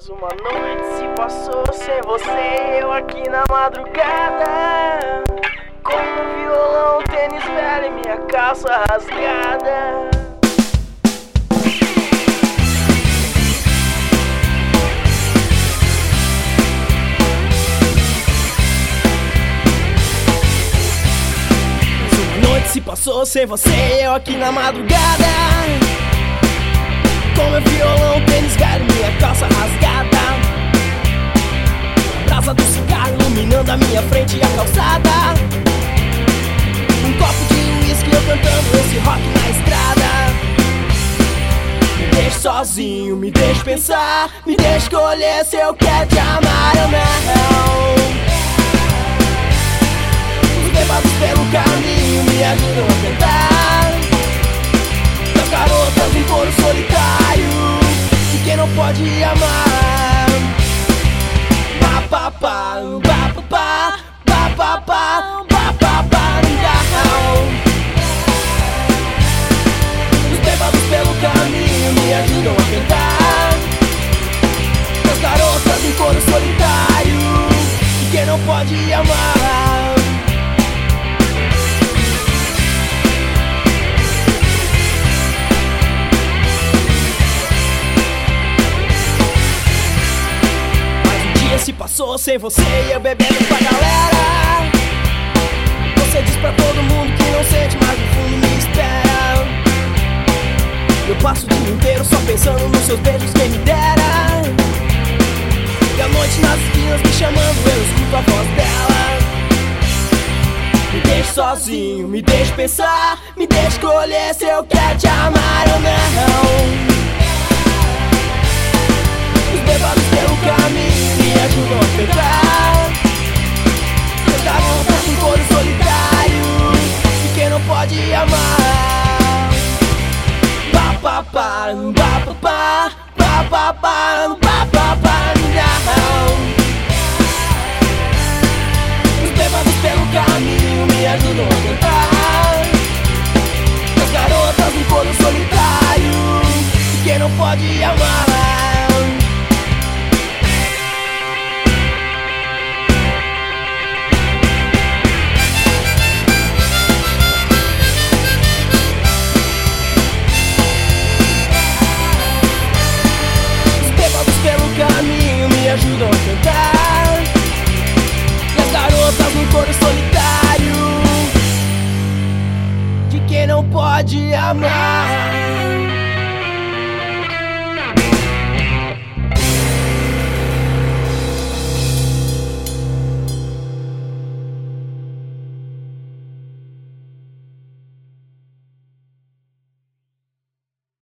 Mais uma noite se passou sem você e eu aqui na madrugada, com um violão, tênis velho e minha calça rasgada. Mais uma noite se passou sem você e eu aqui na madrugada, com meu violão, tênis velho, minha calça rasgada. A brasa do cigarro iluminando a minha frente e a calçada. Um copo de uísque, eu cantando esse rock na estrada. Me deixe sozinho, me deixe pensar, me deixe escolher se eu quero te amar ou não. Os bêbados pelo caminho me ajudam a cantar. Das garotas um coro solitário de quem não pode amar. Ba-ba-ba, ba-ba-ba, ba-ba-ba, ba-ba-ba, não. Os bêbados pelo caminho me ajudam a cantar. Das garotas um coro solitário de quem não pode amar. Se passou sem você e eu bebendo com a galera. Você diz pra todo mundo que não sente, mas no fundo me espera. Eu passo o dia inteiro só pensando nos seus beijos, quem me dera. E a noite nas esquinas me chamando, eu escuto a voz dela. Me deixe sozinho, me deixe pensar, me deixe escolher se eu quero te amar ou não. Os bêbados pelo caminho me ajudam a cantar. As garotas um coro solitário de quem não pode amar. Ba-ba-ba, ba-ba-ba, ba-ba-ba, ba-ba-ba, não. Os bêbados pelo caminho me ajudam a cantar. As garotas um coro solitário de quem não pode amar.